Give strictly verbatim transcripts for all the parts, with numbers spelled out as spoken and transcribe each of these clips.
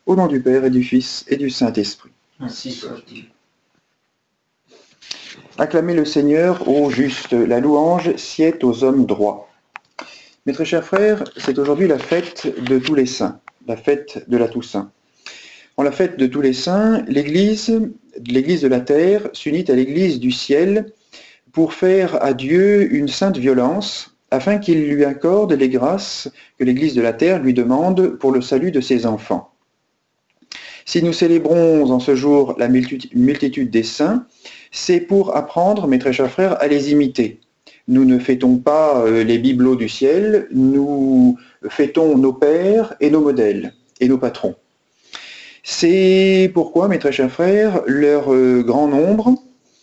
Au nom du Père et du Fils et du Saint-Esprit. Ainsi soit-il. Acclamez le Seigneur, ô juste, la louange sied aux hommes droits. Mes très chers frères, c'est aujourd'hui la fête de tous les saints, la fête de la Toussaint. En la fête de tous les saints, l'Église, l'Église de la terre s'unit à l'Église du ciel pour faire à Dieu une sainte violence, afin qu'il lui accorde les grâces que l'Église de la terre lui demande pour le salut de ses enfants. Si nous célébrons en ce jour la multitude des saints, c'est pour apprendre, mes très chers frères, à les imiter. Nous ne fêtons pas les bibelots du ciel, nous fêtons nos pères et nos modèles et nos patrons. C'est pourquoi, mes très chers frères, leur grand nombre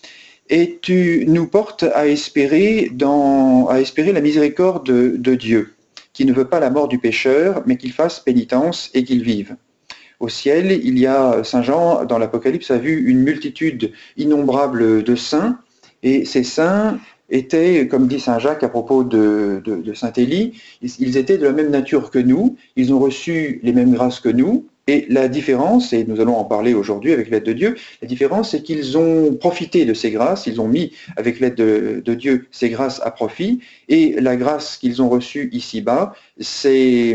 et tu nous porte à espérer, dans, à espérer la miséricorde de, de Dieu, qui ne veut pas la mort du pécheur, mais qu'il fasse pénitence et qu'il vive. Au ciel, il y a, Saint Jean, dans l'Apocalypse, a vu une multitude innombrable de saints, et ces saints étaient, comme dit Saint Jacques à propos de, de, de Saint Élie, ils étaient de la même nature que nous, ils ont reçu les mêmes grâces que nous, et la différence, et nous allons en parler aujourd'hui avec l'aide de Dieu, la différence c'est qu'ils ont profité de ces grâces, ils ont mis avec l'aide de, de Dieu ces grâces à profit, et la grâce qu'ils ont reçue ici-bas, c'est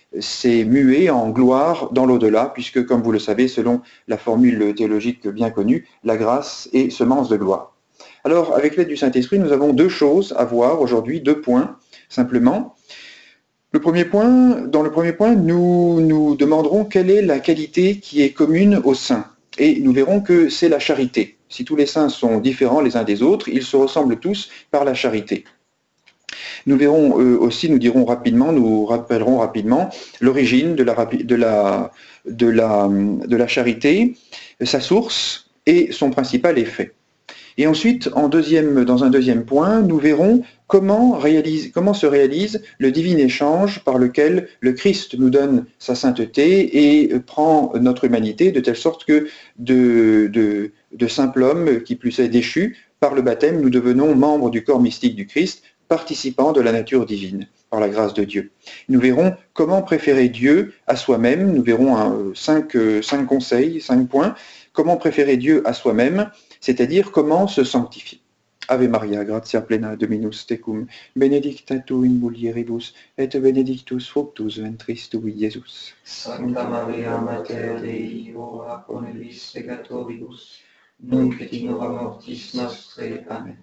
mué en gloire dans l'au-delà, puisque comme vous le savez, selon la formule théologique bien connue, la grâce est semence de gloire. Alors, avec l'aide du Saint-Esprit, nous avons deux choses à voir aujourd'hui, deux points, simplement. Le premier point, dans le premier point, nous nous demanderons quelle est la qualité qui est commune aux saints. Et nous verrons que c'est la charité. Si tous les saints sont différents les uns des autres, ils se ressemblent tous par la charité. Nous verrons euh, aussi, nous dirons rapidement, nous rappellerons rapidement l'origine de la, de, la, de, la, de la charité, sa source et son principal effet. Et ensuite, en deuxième, dans un deuxième point, nous verrons comment, réalise, comment se réalise le divin échange par lequel le Christ nous donne sa sainteté et prend notre humanité, de telle sorte que de, de, de simple homme qui plus est déchu, par le baptême, nous devenons membres du corps mystique du Christ, participants de la nature divine, par la grâce de Dieu. Nous verrons comment préférer Dieu à soi-même, nous verrons un, cinq, cinq conseils, cinq points, comment préférer Dieu à soi-même, c'est-à-dire comment se sanctifier. Ave Maria, gratia plena Dominus tecum, benedicta tu in mulieribus, et benedictus fructus ventris tui, Iesus. Sancta Maria, Mater Dei, ora pro nobis peccatoribus, nunc et in hora mortis nostrae. Amen.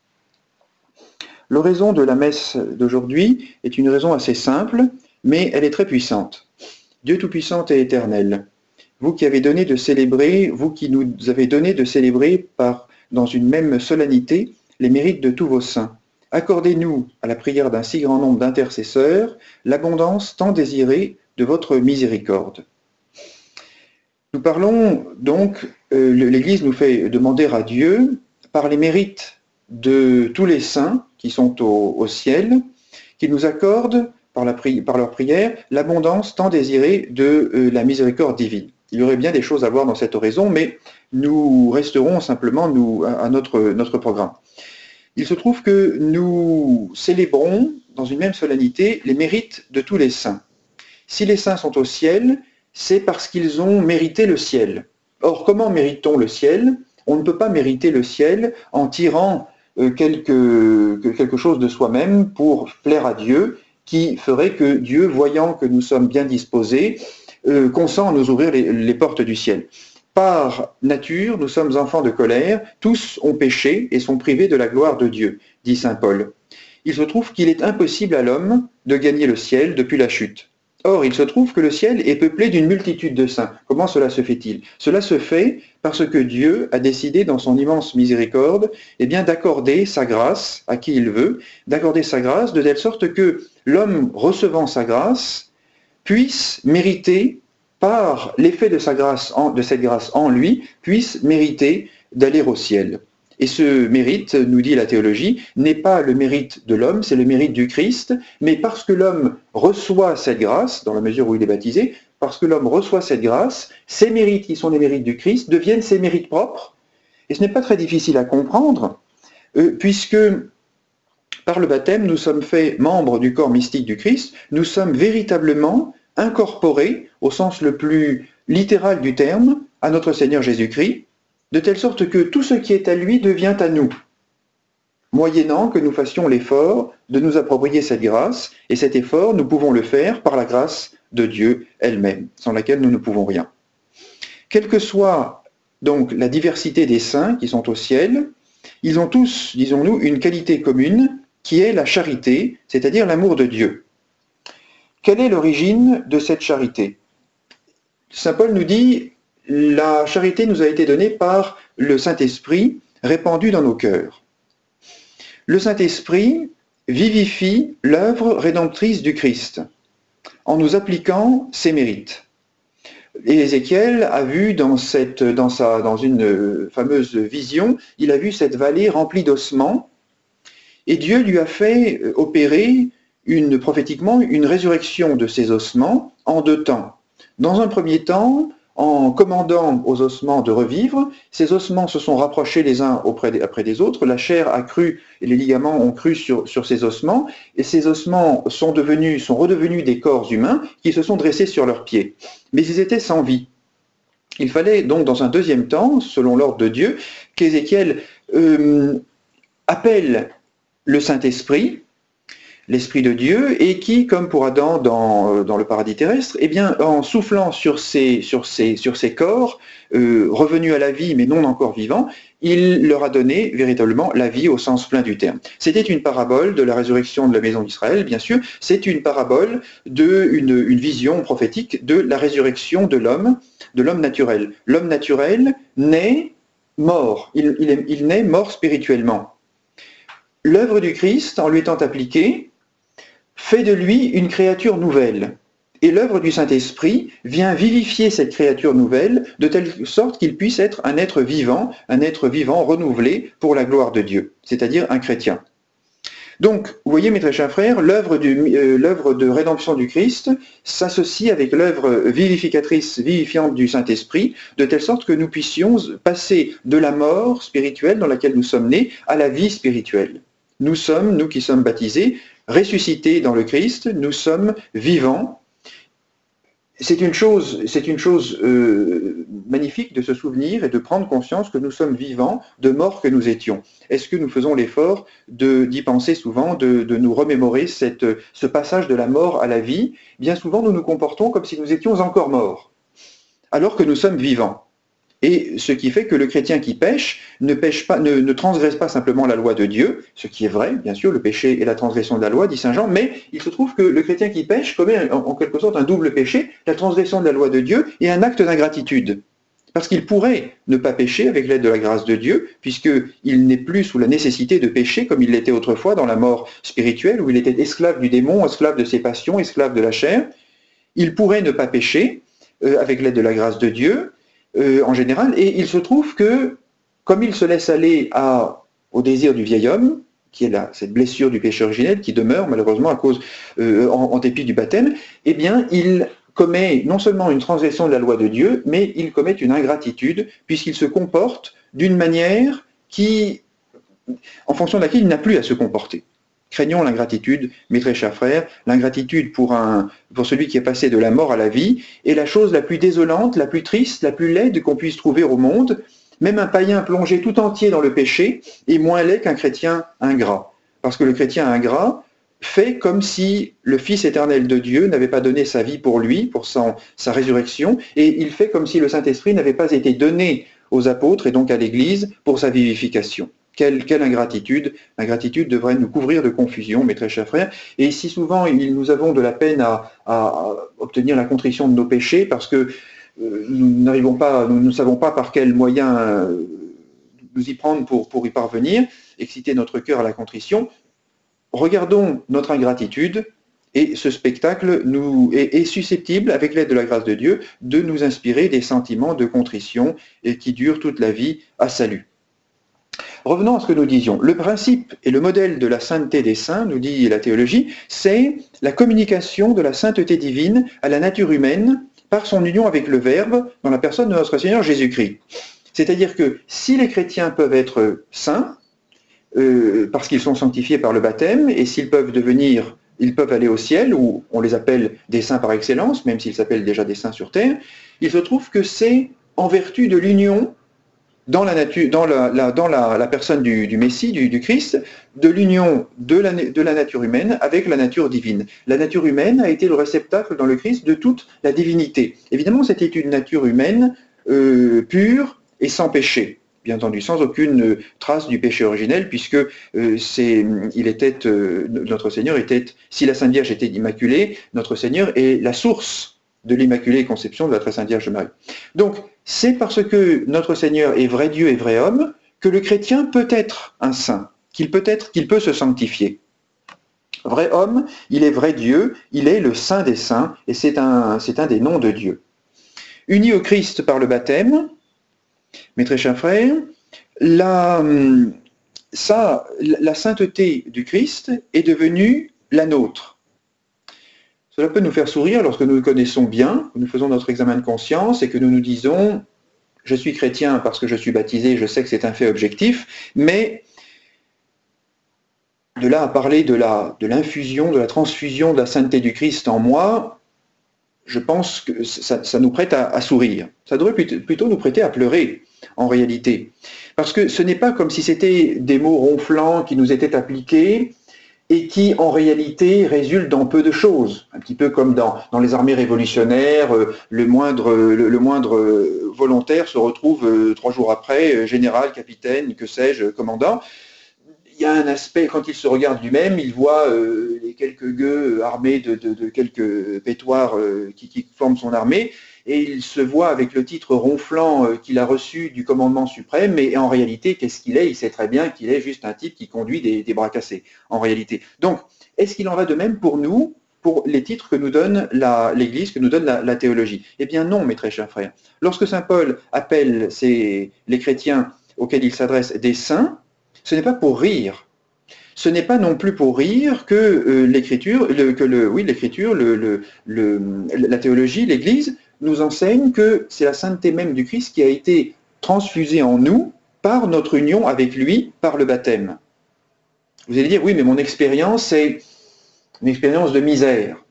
L'oraison de la messe d'aujourd'hui est une raison assez simple, mais elle est très puissante. Dieu Tout-Puissant et Éternel, vous qui avez donné de célébrer, vous qui nous avez donné de célébrer par, dans une même solennité les mérites de tous vos saints, accordez-nous, à la prière d'un si grand nombre d'intercesseurs, l'abondance tant désirée de votre miséricorde. Nous parlons donc, euh, l'Église nous fait demander à Dieu, par les mérites de tous les saints qui sont au, au ciel, qu'il nous accorde, par, la pri par leur prière, l'abondance tant désirée de euh, la miséricorde divine. Il y aurait bien des choses à voir dans cette oraison, mais nous resterons simplement nous, à, à notre, notre programme. Il se trouve que nous célébrons, dans une même solennité, les mérites de tous les saints. Si les saints sont au ciel, c'est parce qu'ils ont mérité le ciel. Or, comment mérite-t-on le ciel? On ne peut pas mériter le ciel en tirant euh, quelque, quelque chose de soi-même pour plaire à Dieu, qui ferait que Dieu, voyant que nous sommes bien disposés, euh, consent à nous ouvrir les, les portes du ciel. Par nature, nous sommes enfants de colère, tous ont péché et sont privés de la gloire de Dieu, dit saint Paul. Il se trouve qu'il est impossible à l'homme de gagner le ciel depuis la chute. Or, il se trouve que le ciel est peuplé d'une multitude de saints. Comment cela se fait-il? Cela se fait parce que Dieu a décidé, dans son immense miséricorde, eh bien, d'accorder sa grâce à qui il veut, d'accorder sa grâce de telle sorte que l'homme recevant sa grâce puisse mériter, par l'effet de sa grâce, en, de cette grâce en lui, puisse mériter d'aller au ciel. Et ce mérite, nous dit la théologie, n'est pas le mérite de l'homme, c'est le mérite du Christ, mais parce que l'homme reçoit cette grâce, dans la mesure où il est baptisé, parce que l'homme reçoit cette grâce, ses mérites qui sont les mérites du Christ deviennent ses mérites propres. Et ce n'est pas très difficile à comprendre, euh, puisque par le baptême, nous sommes faits membres du corps mystique du Christ, nous sommes véritablement incorporés, au sens le plus littérale du terme à notre Seigneur Jésus-Christ, de telle sorte que tout ce qui est à lui devient à nous, moyennant que nous fassions l'effort de nous approprier cette grâce, et cet effort, nous pouvons le faire par la grâce de Dieu elle-même, sans laquelle nous ne pouvons rien. Quelle que soit donc la diversité des saints qui sont au ciel, ils ont tous, disons-nous, une qualité commune qui est la charité, c'est-à-dire l'amour de Dieu. Quelle est l'origine de cette charité? Saint Paul nous dit, la charité nous a été donnée par le Saint-Esprit répandu dans nos cœurs. Le Saint-Esprit vivifie l'œuvre rédemptrice du Christ en nous appliquant ses mérites. Et Ézéchiel a vu dans, cette, dans, sa, dans une fameuse vision, il a vu cette vallée remplie d'ossements, et Dieu lui a fait opérer une, prophétiquement une résurrection de ces ossements en deux temps. Dans un premier temps, en commandant aux ossements de revivre, ces ossements se sont rapprochés les uns auprès des, après des autres, la chair a cru et les ligaments ont cru sur, sur ces ossements, et ces ossements sont, devenus, sont redevenus des corps humains qui se sont dressés sur leurs pieds. Mais ils étaient sans vie. Il fallait donc dans un deuxième temps, selon l'ordre de Dieu, qu'Ézéchiel euh, appelle le Saint-Esprit, l'Esprit de Dieu, et qui, comme pour Adam dans, dans le paradis terrestre, eh bien, en soufflant sur ces, sur ces, sur ces corps, euh, revenus à la vie mais non encore vivants, il leur a donné véritablement la vie au sens plein du terme. C'était une parabole de la résurrection de la maison d'Israël, bien sûr, c'est une parabole d'une une vision prophétique de la résurrection de l'homme, de l'homme naturel. L'homme naturel naît mort, il, il, est, il naît mort spirituellement. L'œuvre du Christ, en lui étant appliquée, fait de lui une créature nouvelle. Et l'œuvre du Saint-Esprit vient vivifier cette créature nouvelle de telle sorte qu'il puisse être un être vivant, un être vivant renouvelé pour la gloire de Dieu, c'est-à-dire un chrétien. Donc, vous voyez, mes très chers frères, l'œuvre euh, de rédemption du Christ s'associe avec l'œuvre vivificatrice, vivifiante du Saint-Esprit, de telle sorte que nous puissions passer de la mort spirituelle dans laquelle nous sommes nés à la vie spirituelle. Nous sommes, nous qui sommes baptisés, ressuscités dans le Christ, nous sommes vivants. C'est une chose, c'est une chose euh, magnifique de se souvenir et de prendre conscience que nous sommes vivants de morts que nous étions. Est-ce que nous faisons l'effort d'y penser souvent, de, de nous remémorer cette, ce passage de la mort à la vie? Bien souvent, nous nous comportons comme si nous étions encore morts, alors que nous sommes vivants. Et ce qui fait que le chrétien qui pêche ne, pêche pas, ne, ne transgresse pas simplement la loi de Dieu, ce qui est vrai, bien sûr, le péché est la transgression de la loi, dit saint Jean, mais il se trouve que le chrétien qui pêche commet en, en quelque sorte un double péché, la transgression de la loi de Dieu et un acte d'ingratitude. Parce qu'il pourrait ne pas pécher avec l'aide de la grâce de Dieu, puisqu'il n'est plus sous la nécessité de pécher comme il l'était autrefois dans la mort spirituelle, où il était esclave du démon, esclave de ses passions, esclave de la chair. Il pourrait ne pas pécher euh, avec l'aide de la grâce de Dieu, Euh, en général, et il se trouve que, comme il se laisse aller à, au désir du vieil homme, qui est là, cette blessure du péché originel qui demeure malheureusement à cause, euh, en, en dépit du baptême, eh bien, il commet non seulement une transgression de la loi de Dieu, mais il commet une ingratitude, puisqu'il se comporte d'une manière qui, en fonction de laquelle il n'a plus à se comporter. Craignons l'ingratitude, mes très chers frères. L'ingratitude pour, un, pour celui qui est passé de la mort à la vie est la chose la plus désolante, la plus triste, la plus laide qu'on puisse trouver au monde. Même un païen plongé tout entier dans le péché est moins laid qu'un chrétien ingrat. Parce que le chrétien ingrat fait comme si le Fils éternel de Dieu n'avait pas donné sa vie pour lui, pour son, sa résurrection, et il fait comme si le Saint-Esprit n'avait pas été donné aux apôtres et donc à l'Église pour sa vivification. Quelle, quelle ingratitude. L'ingratitude devrait nous couvrir de confusion, mes très chers frères. Et si souvent il, nous avons de la peine à, à obtenir la contrition de nos péchés parce que euh, nous n'arrivons pas, nous ne savons pas par quels moyens euh, nous y prendre pour, pour y parvenir, exciter notre cœur à la contrition, regardons notre ingratitude et ce spectacle nous est, est susceptible, avec l'aide de la grâce de Dieu, de nous inspirer des sentiments de contrition et qui durent toute la vie à salut. Revenons à ce que nous disions. Le principe et le modèle de la sainteté des saints, nous dit la théologie, c'est la communication de la sainteté divine à la nature humaine par son union avec le Verbe dans la personne de notre Seigneur Jésus-Christ. C'est-à-dire que si les chrétiens peuvent être saints, euh, parce qu'ils sont sanctifiés par le baptême, et s'ils peuvent devenir ils peuvent aller au ciel, où on les appelle des saints par excellence, même s'ils s'appellent déjà des saints sur terre. Il se trouve que c'est en vertu de l'union dans la, nature, dans la, la, dans la, la personne du, du Messie, du, du Christ, de l'union de la, de la nature humaine avec la nature divine. La nature humaine a été le réceptacle dans le Christ de toute la divinité. Évidemment, c'était une nature humaine euh, pure et sans péché. Bien entendu, sans aucune trace du péché originel, puisque euh, c'est, il était, euh, notre Seigneur était, si la Sainte Vierge était immaculée, notre Seigneur est la source de l'Immaculée Conception de la Très Sainte Vierge Marie. Donc, c'est parce que notre Seigneur est vrai Dieu et vrai homme que le chrétien peut être un saint, qu'il peut être, qu'il peut se sanctifier. Vrai homme, il est vrai Dieu, il est le saint des saints, et c'est un, c'est un des noms de Dieu. Uni au Christ par le baptême, mes très chers frères, la, ça, la sainteté du Christ est devenue la nôtre. Cela peut nous faire sourire lorsque nous le connaissons bien, que nous faisons notre examen de conscience et que nous nous disons « je suis chrétien parce que je suis baptisé, je sais que c'est un fait objectif », mais de là à parler de la, de l'infusion, de la transfusion de la sainteté du Christ en moi, je pense que ça, ça nous prête à, à sourire. Ça devrait plutôt nous prêter à pleurer, en réalité. Parce que ce n'est pas comme si c'était des mots ronflants qui nous étaient appliqués et qui, en réalité, résultent dans peu de choses. Un petit peu comme dans, dans les armées révolutionnaires, euh, le, moindre, le, le moindre volontaire se retrouve euh, trois jours après, euh, général, capitaine, que sais-je, commandant. Il y a un aspect, quand il se regarde lui-même, il voit euh, les quelques gueux armés de, de, de quelques pétoires euh, qui, qui forment son armée, et il se voit avec le titre ronflant euh, qu'il a reçu du commandement suprême, et, et en réalité, qu'est-ce qu'il est? Il sait très bien qu'il est juste un type qui conduit des, des bras cassés, en réalité. Donc, est-ce qu'il en va de même pour nous, pour les titres que nous donne l'Église, que nous donne la, la théologie? Eh bien non, mes très chers frères. Lorsque saint Paul appelle ces, les chrétiens auxquels il s'adresse des saints, ce n'est pas pour rire. Ce n'est pas non plus pour rire que euh, l'écriture, le, que le, oui, l'écriture, le, le, le, la théologie, l'Église nous enseigne que c'est la sainteté même du Christ qui a été transfusée en nous par notre union avec lui, par le baptême. Vous allez dire, oui, mais mon expérience, c'est une expérience de misère.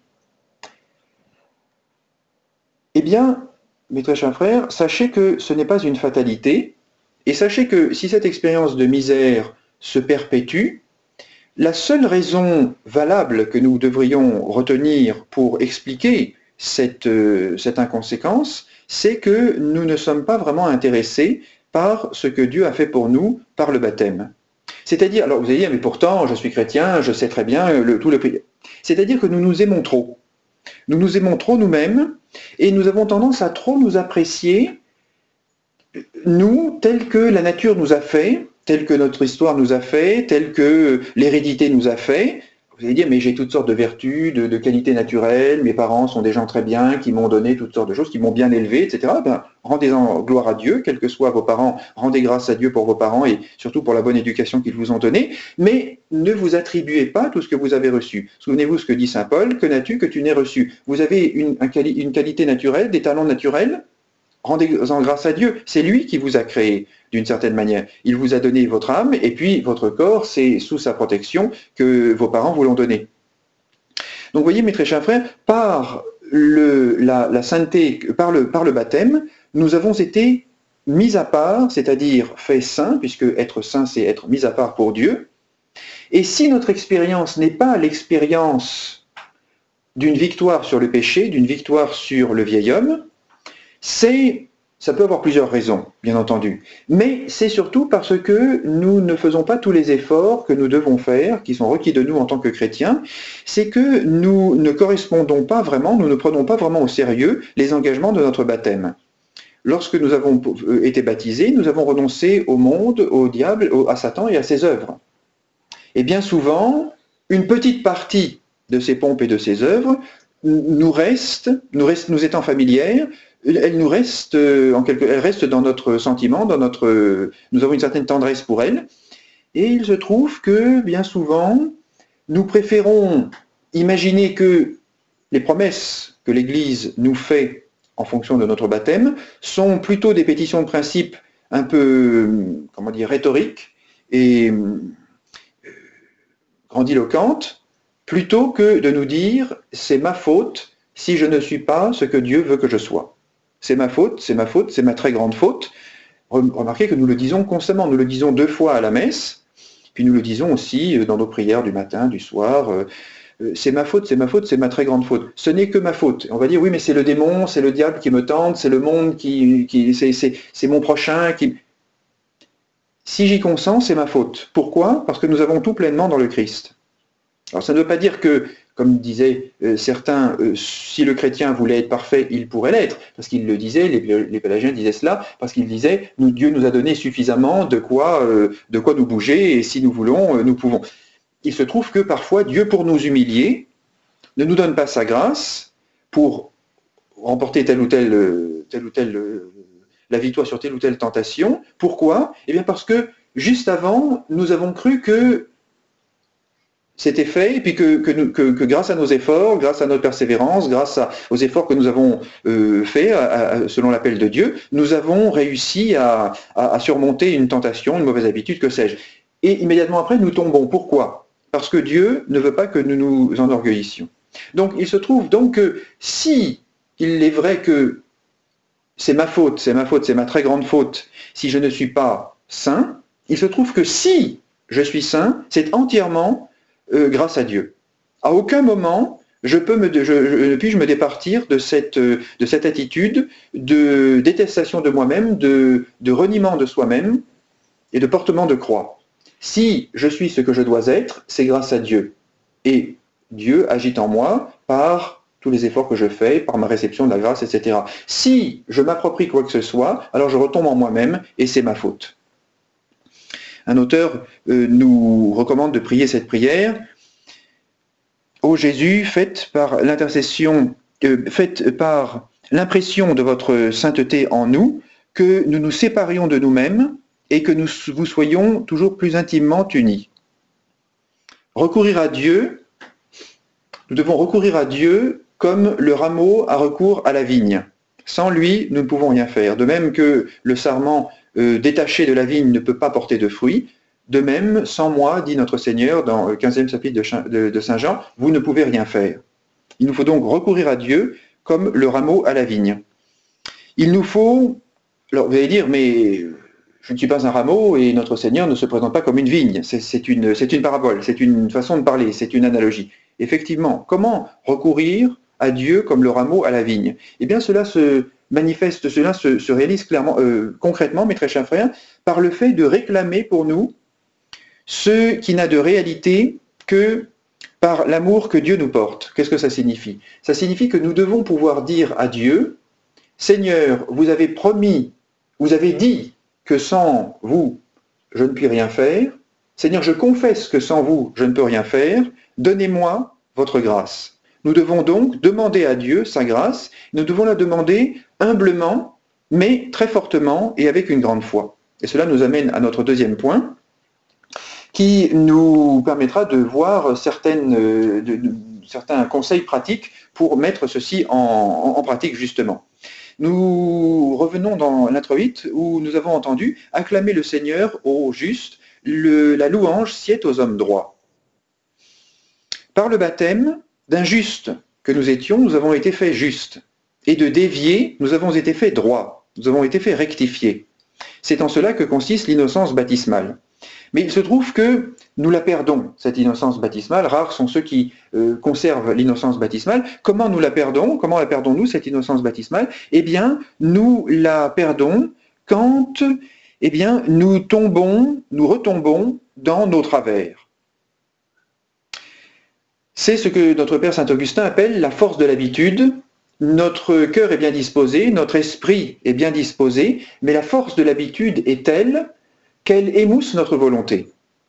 Eh bien, mes très chers frères, sachez que ce n'est pas une fatalité, et sachez que si cette expérience de misère se perpétue, la seule raison valable que nous devrions retenir pour expliquer cette, euh, cette inconséquence, c'est que nous ne sommes pas vraiment intéressés par ce que Dieu a fait pour nous par le baptême. C'est-à-dire, alors vous allez dire, mais pourtant, je suis chrétien, je sais très bien le, tout le prix. C'est-à-dire que nous nous aimons trop. Nous nous aimons trop nous-mêmes, et nous avons tendance à trop nous apprécier, nous, tels que la nature nous a fait, tel que notre histoire nous a fait, tel que l'hérédité nous a fait. Vous allez dire, mais j'ai toutes sortes de vertus, de, de qualités naturelles, mes parents sont des gens très bien, qui m'ont donné toutes sortes de choses, qui m'ont bien élevé, et cetera. Ben, rendez-en gloire à Dieu, quels que soient vos parents, rendez grâce à Dieu pour vos parents et surtout pour la bonne éducation qu'ils vous ont donnée, mais ne vous attribuez pas tout ce que vous avez reçu. Souvenez-vous ce que dit saint Paul, que n'as-tu que tu n'aies reçu? Vous avez une, un, une qualité naturelle, des talents naturels, rendez-en grâce à Dieu, c'est lui qui vous a créé d'une certaine manière. Il vous a donné votre âme et puis votre corps, c'est sous sa protection que vos parents vous l'ont donné. Donc vous voyez mes très chers frères, par le, la, la sainteté, par le, par le baptême, nous avons été mis à part, c'est-à-dire faits saints, puisque être saint c'est être mis à part pour Dieu. Et si notre expérience n'est pas l'expérience d'une victoire sur le péché, d'une victoire sur le vieil homme, c'est, ça peut avoir plusieurs raisons, bien entendu, mais c'est surtout parce que nous ne faisons pas tous les efforts que nous devons faire, qui sont requis de nous en tant que chrétiens, c'est que nous ne correspondons pas vraiment, nous ne prenons pas vraiment au sérieux les engagements de notre baptême. Lorsque nous avons été baptisés, nous avons renoncé au monde, au diable, à Satan et à ses œuvres. Et bien souvent, une petite partie de ces pompes et de ces œuvres nous reste, nous, reste, nous étant familières, elle nous reste, en quelque, elle reste dans notre sentiment, dans notre, nous avons une certaine tendresse pour elle, et il se trouve que bien souvent, nous préférons imaginer que les promesses que l'Église nous fait en fonction de notre baptême sont plutôt des pétitions de principe un peu, comment dire, rhétoriques et grandiloquentes, plutôt que de nous dire « c'est ma faute si je ne suis pas ce que Dieu veut que je sois ». C'est ma faute, c'est ma faute, c'est ma très grande faute. Remarquez que nous le disons constamment, nous le disons deux fois à la messe, puis nous le disons aussi dans nos prières du matin, du soir. C'est ma faute, c'est ma faute, c'est ma très grande faute. Ce n'est que ma faute. On va dire, oui, mais c'est le démon, c'est le diable qui me tente, c'est le monde qui... qui c'est, c'est, c'est mon prochain qui... Si j'y consens, c'est ma faute. Pourquoi ? Parce que nous avons tout pleinement dans le Christ. Alors ça ne veut pas dire que, comme disaient euh, certains, euh, si le chrétien voulait être parfait, il pourrait l'être, parce qu'il le disait, les, les pélagiens disaient cela, parce qu'ils disaient, nous, Dieu nous a donné suffisamment de quoi, euh, de quoi nous bouger, et si nous voulons, euh, nous pouvons. Il se trouve que parfois, Dieu, pour nous humilier, ne nous donne pas sa grâce pour remporter telle ou telle, telle, ou telle la victoire sur telle ou telle tentation. Pourquoi ? Eh bien parce que, juste avant, nous avons cru que c'était fait, et puis que, que, que, que grâce à nos efforts, grâce à notre persévérance, grâce à, aux efforts que nous avons euh, faits selon l'appel de Dieu, nous avons réussi à, à, à surmonter une tentation, une mauvaise habitude, que sais-je. Et immédiatement après, nous tombons. Pourquoi ? Parce que Dieu ne veut pas que nous nous enorgueillissions. Donc il se trouve donc que si il est vrai que c'est ma faute, c'est ma faute, c'est ma très grande faute, si je ne suis pas saint, il se trouve que si je suis saint, c'est entièrement Euh, grâce à Dieu. À aucun moment, je peux me, je, je, ne puis-je me départir de cette, de cette attitude de détestation de moi-même, de, de reniement de soi-même et de portement de croix. Si je suis ce que je dois être, c'est grâce à Dieu. Et Dieu agit en moi par tous les efforts que je fais, par ma réception de la grâce, et cetera. Si je m'approprie quoi que ce soit, alors je retombe en moi-même et c'est ma faute. Un auteur euh, nous recommande de prier cette prière. Ô Jésus, faites par l'intercession, euh, faites par l'impression de votre sainteté en nous, que nous nous séparions de nous-mêmes et que nous vous soyons toujours plus intimement unis. Recourir à Dieu, nous devons recourir à Dieu comme le rameau a recours à la vigne. Sans lui, nous ne pouvons rien faire. De même que le sarment euh, détaché de la vigne ne peut pas porter de fruits, de même, sans moi, dit notre Seigneur dans le quinzième chapitre de Saint Jean, vous ne pouvez rien faire. Il nous faut donc recourir à Dieu comme le rameau à la vigne. Il nous faut, alors vous allez dire, mais je ne suis pas un rameau et notre Seigneur ne se présente pas comme une vigne. C'est, c'est, une, c'est une parabole, c'est une façon de parler, c'est une analogie. Effectivement, comment recourir à Dieu comme le rameau à la vigne ? Eh bien, cela se manifeste, cela se, se réalise clairement, euh, concrètement, mes très chers frères, par le fait de réclamer pour nous ce qui n'a de réalité que par l'amour que Dieu nous porte. Qu'est-ce que ça signifie ? Ça signifie que nous devons pouvoir dire à Dieu, Seigneur, vous avez promis, vous avez dit que sans vous, je ne puis rien faire. Seigneur, je confesse que sans vous, je ne peux rien faire. Donnez-moi votre grâce. Nous devons donc demander à Dieu sa grâce. Nous devons la demander humblement, mais très fortement et avec une grande foi. Et cela nous amène à notre deuxième point, qui nous permettra de voir certaines, de, de, certains conseils pratiques pour mettre ceci en, en, en pratique justement. Nous revenons dans l'introïte où nous avons entendu « Acclamer le Seigneur au juste, le, la louange sied aux hommes droits ». Par le baptême, d'injuste que nous étions, nous avons été faits justes, et de déviés, nous avons été faits droits, nous avons été faits rectifiés. C'est en cela que consiste l'innocence baptismale. Mais il se trouve que nous la perdons, cette innocence baptismale. Rares sont ceux qui euh, conservent l'innocence baptismale. Comment nous la perdons ? Comment la perdons-nous, cette innocence baptismale ? Eh bien, nous la perdons quand eh bien, nous tombons, nous retombons dans nos travers. C'est ce que notre Père Saint-Augustin appelle la force de l'habitude. Notre cœur est bien disposé, notre esprit est bien disposé, mais la force de l'habitude est telle qu'elle émousse notre volonté.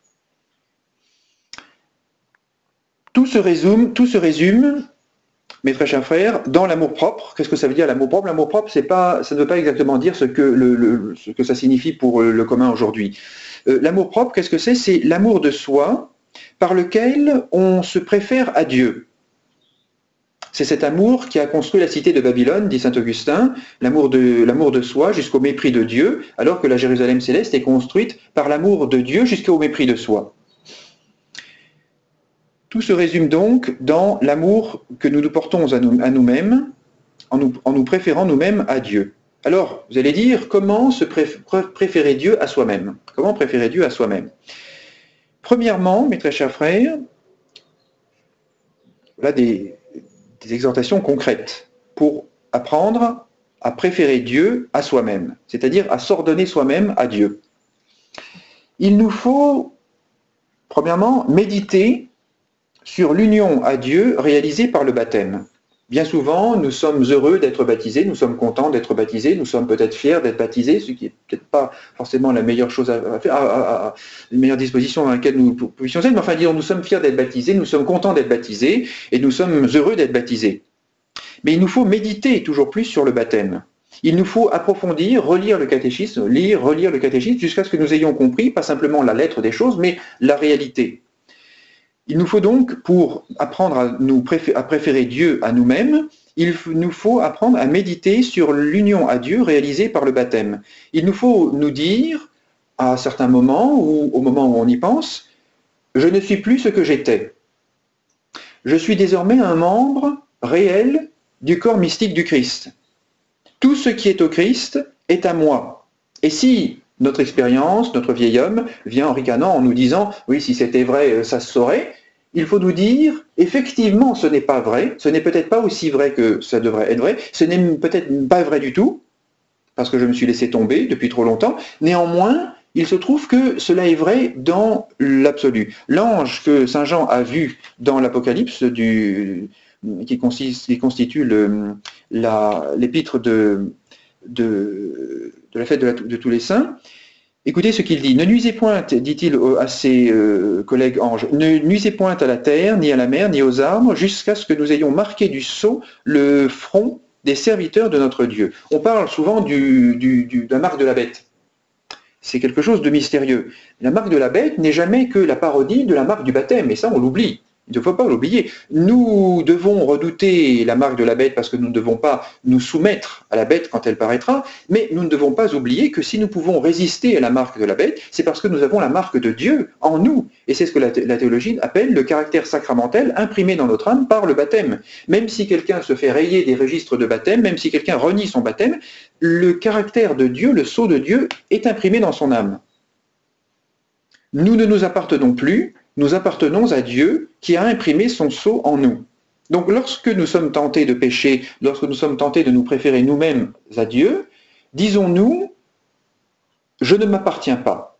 Tout se résume, tout se résume, mes très chers frères, dans l'amour-propre. Qu'est-ce que ça veut dire l'amour-propre ? L'amour-propre, c'est pas, ça ne veut pas exactement dire ce que, le, le, ce que ça signifie pour le commun aujourd'hui. Euh, l'amour-propre, qu'est-ce que c'est ? C'est l'amour de soi par lequel on se préfère à Dieu. C'est cet amour qui a construit la cité de Babylone, dit saint Augustin, l'amour de, l'amour de soi jusqu'au mépris de Dieu, alors que la Jérusalem céleste est construite par l'amour de Dieu jusqu'au mépris de soi. Tout se résume donc dans l'amour que nous nous portons à, nous, à nous-mêmes, en nous, en nous préférant nous-mêmes à Dieu. Alors, vous allez dire, comment se préférer Dieu à soi-même? Comment préférer Dieu à soi-même? Premièrement, mes très chers frères, voilà des, des exhortations concrètes pour apprendre à préférer Dieu à soi-même, c'est-à-dire à s'ordonner soi-même à Dieu. Il nous faut, premièrement, méditer sur l'union à Dieu réalisée par le baptême. Bien souvent, nous sommes heureux d'être baptisés, nous sommes contents d'être baptisés, nous sommes peut-être fiers d'être baptisés, ce qui n'est peut-être pas forcément la meilleure chose à faire, à, à, à, une meilleure disposition dans laquelle nous puissions être, mais enfin, disons, nous sommes fiers d'être baptisés, nous sommes contents d'être baptisés, et nous sommes heureux d'être baptisés. Mais il nous faut méditer toujours plus sur le baptême. Il nous faut approfondir, relire le catéchisme, lire, relire le catéchisme, jusqu'à ce que nous ayons compris, pas simplement la lettre des choses, mais la réalité. Il nous faut donc, pour apprendre à, nous préférer, à préférer Dieu à nous-mêmes, il nous faut apprendre à méditer sur l'union à Dieu réalisée par le baptême. Il nous faut nous dire, à certains moments, ou au moment où on y pense, je ne suis plus ce que j'étais. Je suis désormais un membre réel du corps mystique du Christ. Tout ce qui est au Christ est à moi. Et si notre expérience, notre vieil homme, vient en ricanant en nous disant « oui, si c'était vrai, ça se saurait », il faut nous dire « effectivement, ce n'est pas vrai, ce n'est peut-être pas aussi vrai que ça devrait être vrai, ce n'est peut-être pas vrai du tout, parce que je me suis laissé tomber depuis trop longtemps, néanmoins, il se trouve que cela est vrai dans l'absolu. » L'ange que saint Jean a vu dans l'Apocalypse, du, qui, consiste, qui constitue l'épître de, de, de la fête de, la, de tous les saints, écoutez ce qu'il dit. « Ne nuisez point, dit-il à ses euh, collègues anges, ne nuisez point à la terre, ni à la mer, ni aux arbres, jusqu'à ce que nous ayons marqué du sceau le front des serviteurs de notre Dieu. » On parle souvent du, du, du, de la marque de la bête. C'est quelque chose de mystérieux. La marque de la bête n'est jamais que la parodie de la marque du baptême, et ça on l'oublie. Il ne faut pas l'oublier. Nous devons redouter la marque de la bête parce que nous ne devons pas nous soumettre à la bête quand elle paraîtra, mais nous ne devons pas oublier que si nous pouvons résister à la marque de la bête, c'est parce que nous avons la marque de Dieu en nous. Et c'est ce que la, la théologie appelle le caractère sacramentel imprimé dans notre âme par le baptême. Même si quelqu'un se fait rayer des registres de baptême, même si quelqu'un renie son baptême, le caractère de Dieu, le sceau de Dieu, est imprimé dans son âme. Nous ne nous appartenons plus, nous appartenons à Dieu qui a imprimé son sceau en nous. Donc lorsque nous sommes tentés de pécher, lorsque nous sommes tentés de nous préférer nous-mêmes à Dieu, disons-nous, je ne m'appartiens pas.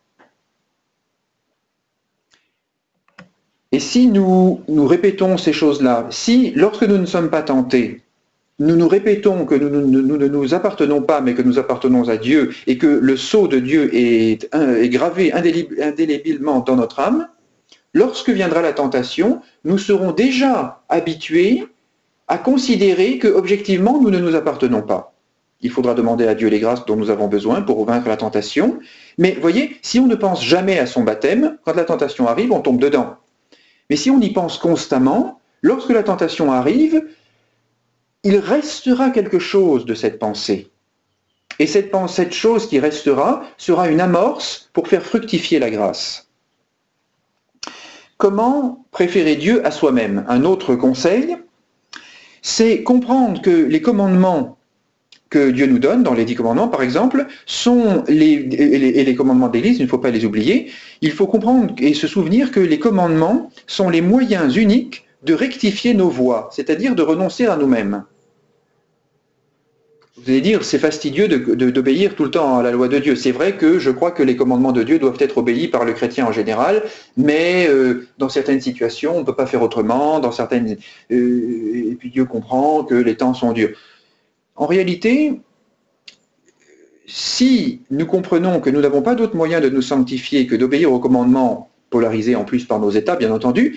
Et si nous, nous répétons ces choses-là, si lorsque nous ne sommes pas tentés, nous nous répétons que nous, nous, nous ne nous appartenons pas, mais que nous appartenons à Dieu, et que le sceau de Dieu est, est gravé indélébilement dans notre âme, lorsque viendra la tentation, nous serons déjà habitués à considérer que, objectivement, nous ne nous appartenons pas. Il faudra demander à Dieu les grâces dont nous avons besoin pour vaincre la tentation. Mais voyez, si on ne pense jamais à son baptême, quand la tentation arrive, on tombe dedans. Mais si on y pense constamment, lorsque la tentation arrive, il restera quelque chose de cette pensée. Et cette, cette chose qui restera sera une amorce pour faire fructifier la grâce. Comment préférer Dieu à soi-même? Un autre conseil, c'est comprendre que les commandements que Dieu nous donne, dans les dix commandements par exemple, sont les, et les, et les commandements de l'Église, il ne faut pas les oublier, il faut comprendre et se souvenir que les commandements sont les moyens uniques de rectifier nos voies, c'est-à-dire de renoncer à nous-mêmes. Vous allez dire, c'est fastidieux de, de, d'obéir tout le temps à la loi de Dieu. C'est vrai que je crois que les commandements de Dieu doivent être obéis par le chrétien en général, mais euh, dans certaines situations, on ne peut pas faire autrement, dans certaines, euh, et puis Dieu comprend que les temps sont durs. En réalité, si nous comprenons que nous n'avons pas d'autre moyen de nous sanctifier que d'obéir aux commandements, polarisés en plus par nos états, bien entendu,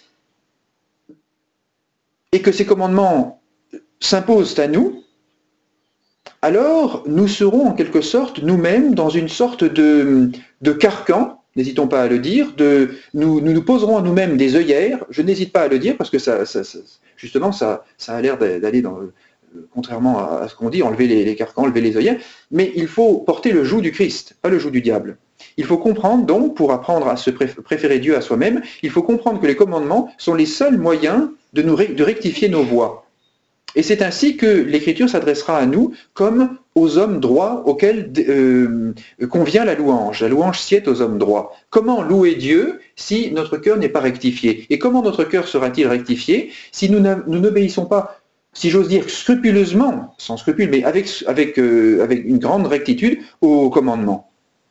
et que ces commandements s'imposent à nous, alors nous serons en quelque sorte nous-mêmes dans une sorte de, de carcan, n'hésitons pas à le dire, de, nous, nous nous poserons à nous-mêmes des œillères, je n'hésite pas à le dire parce que ça, ça, ça, justement ça, ça a l'air d'aller dans, contrairement à ce qu'on dit, enlever les, les carcans, enlever les œillères, mais il faut porter le joug du Christ, pas le joug du diable. Il faut comprendre donc, pour apprendre à se préférer Dieu à soi-même, il faut comprendre que les commandements sont les seuls moyens de, nous, de rectifier nos voies. Et c'est ainsi que l'Écriture s'adressera à nous comme aux hommes droits auxquels euh, convient la louange. La louange sied aux hommes droits. Comment louer Dieu si notre cœur n'est pas rectifié? Et comment notre cœur sera-t-il rectifié si nous n'obéissons pas, si j'ose dire, scrupuleusement, sans scrupule, mais avec, avec, euh, avec une grande rectitude aux commandements?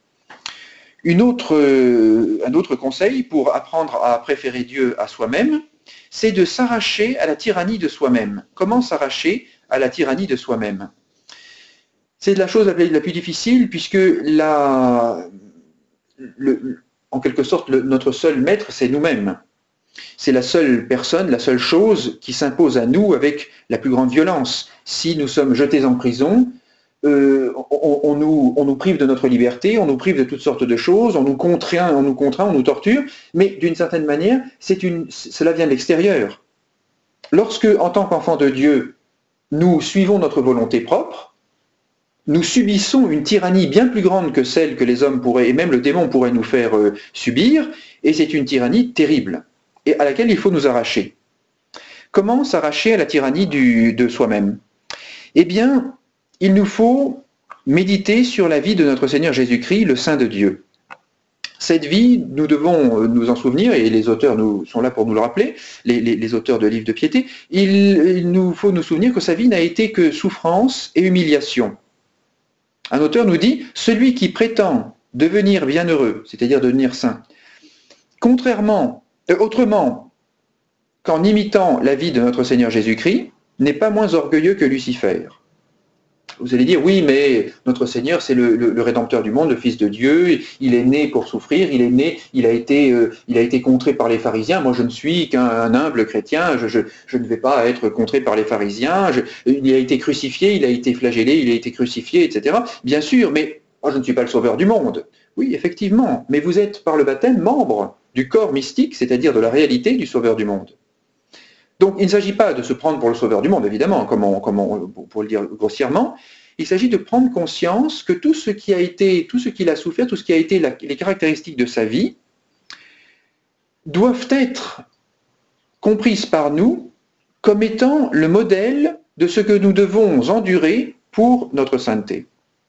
Une autre, euh, un autre conseil pour apprendre à préférer Dieu à soi-même, c'est de s'arracher à la tyrannie de soi-même. Comment s'arracher à la tyrannie de soi-même? C'est la chose la plus difficile puisque la, le, en quelque sorte le, notre seul maître, c'est nous-mêmes. C'est la seule personne, la seule chose qui s'impose à nous avec la plus grande violence. Si nous sommes jetés en prison, euh, on, on, nous, on nous prive de notre liberté, on nous prive de toutes sortes de choses, on nous contraint, on nous, contraint, on nous torture, mais d'une certaine manière, c'est une, cela vient de l'extérieur. Lorsque, en tant qu'enfants de Dieu, nous suivons notre volonté propre, nous subissons une tyrannie bien plus grande que celle que les hommes pourraient, et même le démon pourrait nous faire euh, subir, et c'est une tyrannie terrible, et à laquelle il faut nous arracher. Comment s'arracher à la tyrannie du, de soi-même? Eh bien, il nous faut méditer sur la vie de notre Seigneur Jésus-Christ, le Saint de Dieu. Cette vie, nous devons nous en souvenir, et les auteurs nous, sont là pour nous le rappeler, les, les, les auteurs de livres de piété, il, il nous faut nous souvenir que sa vie n'a été que souffrance et humiliation. Un auteur nous dit « Celui qui prétend devenir bienheureux, c'est-à-dire devenir saint, contrairement, euh, autrement qu'en imitant la vie de notre Seigneur Jésus-Christ, n'est pas moins orgueilleux que Lucifer. » Vous allez dire, oui, mais notre Seigneur, c'est le, le, le Rédempteur du monde, le Fils de Dieu, il est né pour souffrir, il est né, il a été, euh, il a été contré par les pharisiens, moi je ne suis qu'un humble chrétien, je, je, je ne vais pas être contré par les pharisiens, je, il a été crucifié, il a été flagellé, il a été crucifié, et cetera. Bien sûr, mais moi je ne suis pas le sauveur du monde. Oui, effectivement, mais vous êtes par le baptême membre du corps mystique, c'est-à-dire de la réalité du sauveur du monde. Donc il ne s'agit pas de se prendre pour le sauveur du monde, évidemment, comme on, comme on, pour le dire grossièrement. Il s'agit de prendre conscience que tout ce qui a été, tout ce qu'il a souffert, tout ce qui a été la, les caractéristiques de sa vie, doivent être comprises par nous comme étant le modèle de ce que nous devons endurer pour notre sainteté.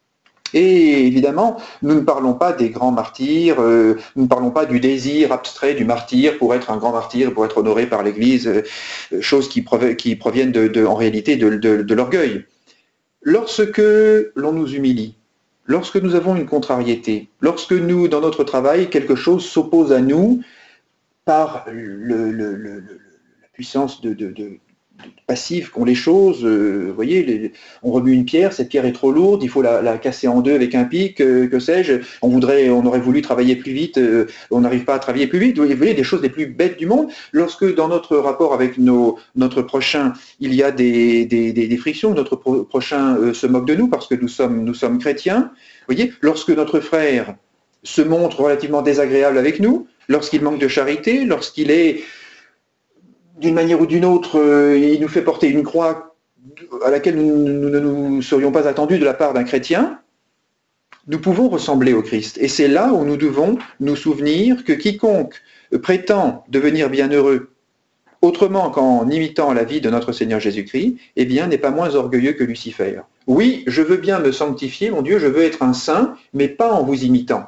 Et évidemment, nous ne parlons pas des grands martyrs, euh, nous ne parlons pas du désir abstrait du martyr pour être un grand martyr, pour être honoré par l'Église, euh, choses qui, prov qui proviennent de, de, en réalité de, de, de l'orgueil. Lorsque l'on nous humilie, lorsque nous avons une contrariété, lorsque nous, dans notre travail, quelque chose s'oppose à nous par le, le, le, le, la puissance de, de, de passive qu'ont les choses, euh, vous voyez, les, on remue une pierre, cette pierre est trop lourde, il faut la, la casser en deux avec un pic, euh, que sais-je, on voudrait, on aurait voulu travailler plus vite, euh, on n'arrive pas à travailler plus vite, vous voyez, des choses les plus bêtes du monde. Lorsque dans notre rapport avec nos, notre prochain, il y a des, des, des, des frictions, notre pro, prochain euh, se moque de nous parce que nous sommes, nous sommes chrétiens, vous voyez, lorsque notre frère se montre relativement désagréable avec nous, lorsqu'il manque de charité, lorsqu'il est d'une manière ou d'une autre, euh, il nous fait porter une croix à laquelle nous, nous ne nous serions pas attendus de la part d'un chrétien, nous pouvons ressembler au Christ. Et c'est là où nous devons nous souvenir que quiconque prétend devenir bienheureux autrement qu'en imitant la vie de notre Seigneur Jésus-Christ, eh bien, n'est pas moins orgueilleux que Lucifer. Oui, je veux bien me sanctifier, mon Dieu, je veux être un saint, mais pas en vous imitant.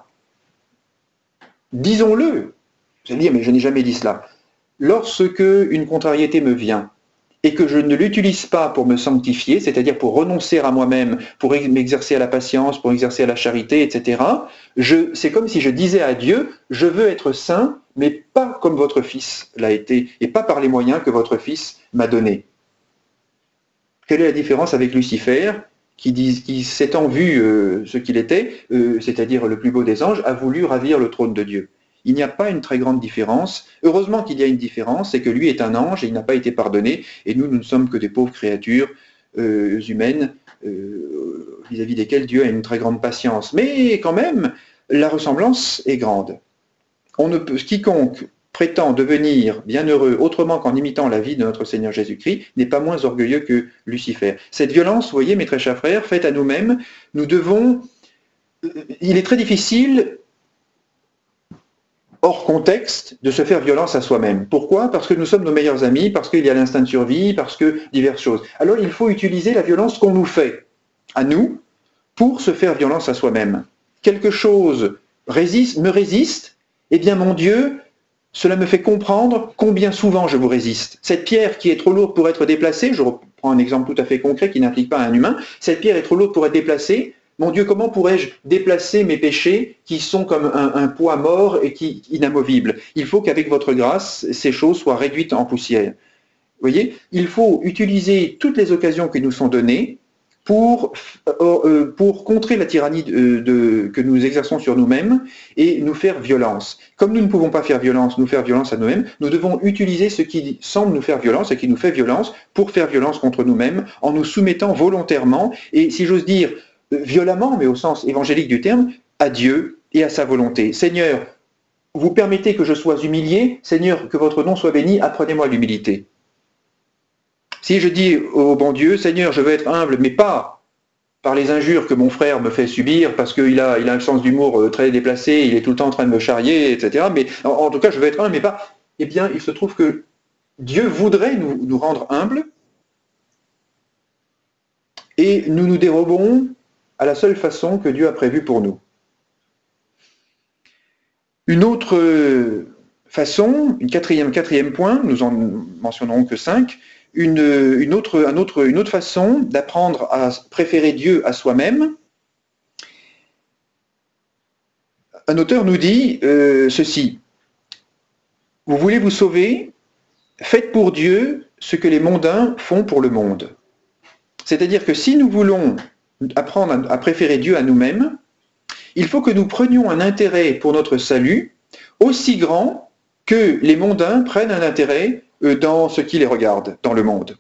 Disons-le. Vous allez dire, mais je n'ai jamais dit cela. Lorsque une contrariété me vient et que je ne l'utilise pas pour me sanctifier, c'est-à-dire pour renoncer à moi-même, pour m'exercer à la patience, pour exercer à la charité, et cetera, je, c'est comme si je disais à Dieu, je veux être saint, mais pas comme votre Fils l'a été, et pas par les moyens que votre Fils m'a donnés. Quelle est la différence avec Lucifer, qui, dit, qui s'étant vu euh, ce qu'il était, euh, c'est-à-dire le plus beau des anges, a voulu ravir le trône de Dieu? Il n'y a pas une très grande différence. Heureusement qu'il y a une différence, c'est que lui est un ange et il n'a pas été pardonné, et nous, nous ne sommes que des pauvres créatures euh, humaines euh, vis-à-vis desquelles Dieu a une très grande patience. Mais quand même, la ressemblance est grande. On ne peut, quiconque prétend devenir bienheureux autrement qu'en imitant la vie de notre Seigneur Jésus-Christ n'est pas moins orgueilleux que Lucifer. Cette violence, vous voyez, mes très chers frères, faite à nous-mêmes, nous devons... Il est très difficile hors contexte de se faire violence à soi-même. Pourquoi? Parce que nous sommes nos meilleurs amis, parce qu'il y a l'instinct de survie, parce que diverses choses. Alors il faut utiliser la violence qu'on nous fait, à nous, pour se faire violence à soi-même. Quelque chose résiste, me résiste, eh bien mon Dieu, cela me fait comprendre combien souvent je vous résiste. Cette pierre qui est trop lourde pour être déplacée, je reprends un exemple tout à fait concret qui n'implique pas un humain, cette pierre est trop lourde pour être déplacée, mon Dieu, comment pourrais-je déplacer mes péchés qui sont comme un, un poids mort et qui inamovible? Il faut qu'avec votre grâce, ces choses soient réduites en poussière. Vous voyez, il faut utiliser toutes les occasions qui nous sont données pour, euh, pour contrer la tyrannie de, de, que nous exerçons sur nous-mêmes et nous faire violence. Comme nous ne pouvons pas faire violence, nous faire violence à nous-mêmes, nous devons utiliser ce qui semble nous faire violence et qui nous fait violence pour faire violence contre nous-mêmes en nous soumettant volontairement et, si j'ose dire, violemment, mais au sens évangélique du terme, à Dieu et à sa volonté. Seigneur, vous permettez que je sois humilié, Seigneur, que votre nom soit béni, apprenez-moi l'humilité. Si je dis au bon Dieu, Seigneur, je veux être humble, mais pas par les injures que mon frère me fait subir, parce qu'il a, il a un sens d'humour très déplacé, il est tout le temps en train de me charrier, et cetera. Mais en, en tout cas, je veux être humble, mais pas... Eh bien, il se trouve que Dieu voudrait nous, nous rendre humbles, et nous nous dérobons à la seule façon que Dieu a prévue pour nous. Une autre façon, une quatrième, quatrième point, nous en mentionnerons que cinq, une, une, autre, un autre, une autre façon d'apprendre à préférer Dieu à soi-même. Un auteur nous dit euh, ceci: vous voulez vous sauver, faites pour Dieu ce que les mondains font pour le monde. C'est-à-dire que si nous voulons apprendre à préférer Dieu à nous-mêmes, il faut que nous prenions un intérêt pour notre salut aussi grand que les mondains prennent un intérêt dans ce qui les regarde, dans le monde.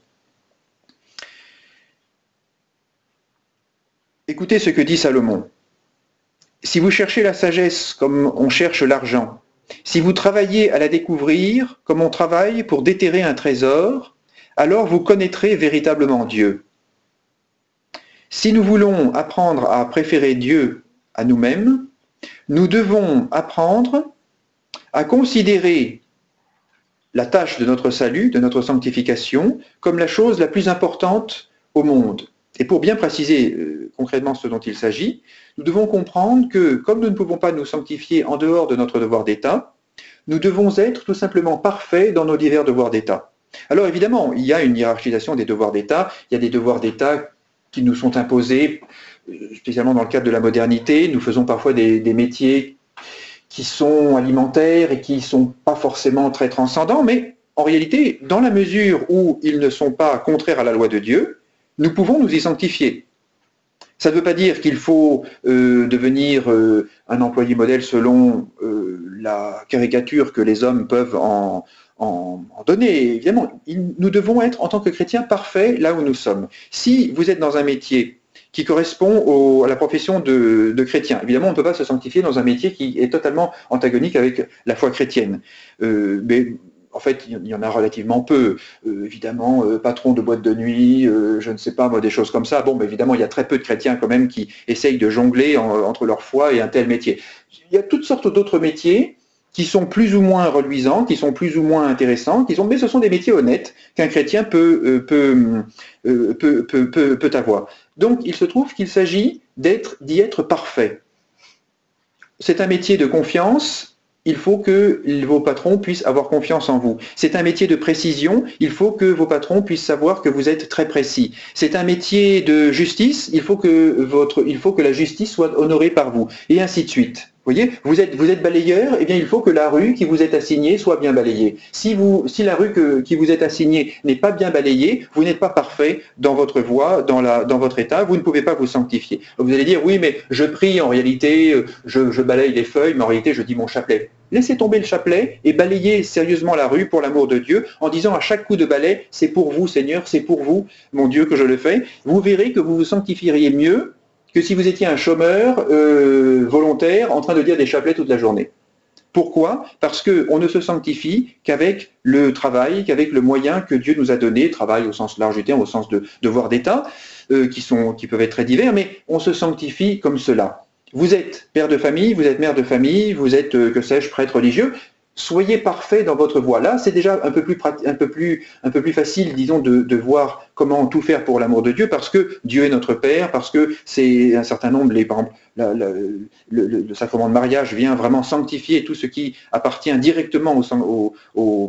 Écoutez ce que dit Salomon. Si vous cherchez la sagesse comme on cherche l'argent, si vous travaillez à la découvrir comme on travaille pour déterrer un trésor, alors vous connaîtrez véritablement Dieu. Si nous voulons apprendre à préférer Dieu à nous-mêmes, nous devons apprendre à considérer la tâche de notre salut, de notre sanctification, comme la chose la plus importante au monde. Et pour bien préciser euh, concrètement ce dont il s'agit, nous devons comprendre que, comme nous ne pouvons pas nous sanctifier en dehors de notre devoir d'État, nous devons être tout simplement parfaits dans nos divers devoirs d'État. Alors évidemment, il y a une hiérarchisation des devoirs d'État, il y a des devoirs d'État qui nous sont imposés, spécialement dans le cadre de la modernité. Nous faisons parfois des, des métiers qui sont alimentaires et qui ne sont pas forcément très transcendants, mais en réalité, dans la mesure où ils ne sont pas contraires à la loi de Dieu, nous pouvons nous y sanctifier. Ça ne veut pas dire qu'il faut euh, devenir euh, un employé modèle selon euh, la caricature que les hommes peuvent en, en, en donner. Évidemment, il, nous devons être, en tant que chrétiens, parfaits là où nous sommes. Si vous êtes dans un métier qui correspond au, à la profession de, de chrétien, évidemment, on ne peut pas se sanctifier dans un métier qui est totalement antagonique avec la foi chrétienne. Euh, mais en fait, il y en a relativement peu. Euh, évidemment, euh, patron de boîte de nuit, euh, je ne sais pas, moi, des choses comme ça. Bon, mais évidemment, il y a très peu de chrétiens quand même qui essayent de jongler en, entre leur foi et un tel métier. Il y a toutes sortes d'autres métiers qui sont plus ou moins reluisants, qui sont plus ou moins intéressants, qui sont, mais ce sont des métiers honnêtes qu'un chrétien peut, euh, peut, euh, peut, peut, peut, peut avoir. Donc, il se trouve qu'il s'agit d'être, d'y être parfait. C'est un métier de confiance. Il faut que vos patrons puissent avoir confiance en vous. C'est un métier de précision, il faut que vos patrons puissent savoir que vous êtes très précis. C'est un métier de justice, il faut que, votre, il faut que la justice soit honorée par vous, et ainsi de suite. Vous voyez, vous êtes, vous êtes balayeur, eh bien il faut que la rue qui vous est assignée soit bien balayée. Si, vous, si la rue que, qui vous est assignée n'est pas bien balayée, vous n'êtes pas parfait dans votre voie, dans, la, dans votre état, vous ne pouvez pas vous sanctifier. Vous allez dire, oui, mais je prie, en réalité, je, je balaye les feuilles, mais en réalité, je dis mon chapelet. Laissez tomber le chapelet et balayez sérieusement la rue pour l'amour de Dieu en disant à chaque coup de balai, c'est pour vous Seigneur, c'est pour vous, mon Dieu, que je le fais. Vous verrez que vous vous sanctifieriez mieux que si vous étiez un chômeur euh, volontaire en train de dire des chapelets toute la journée. Pourquoi? Parce qu'on ne se sanctifie qu'avec le travail, qu'avec le moyen que Dieu nous a donné, travail au sens large du terme, au sens de devoir d'État, euh, qui, sont, qui peuvent être très divers, mais on se sanctifie comme cela. Vous êtes père de famille, vous êtes mère de famille, vous êtes, euh, que sais-je, prêtre religieux. Soyez parfait dans votre voie. Là, c'est déjà un peu plus, un peu plus, un peu plus facile, disons, de, de voir comment tout faire pour l'amour de Dieu, parce que Dieu est notre Père, parce que c'est un certain nombre, les, par exemple, la, la, le, le, le sacrement de mariage vient vraiment sanctifier tout ce qui appartient directement au, au, au,